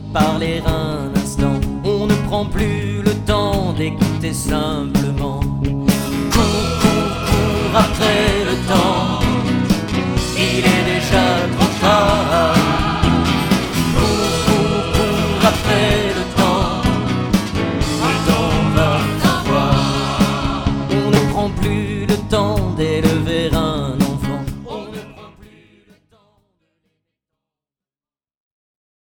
parler un instant. On ne prend plus le temps d'écouter simplement. Cours, cours, cours après le temps, il est déjà trop tard. Cours, cours, cours après le temps, va savoir. On ne prend plus le temps d'élever un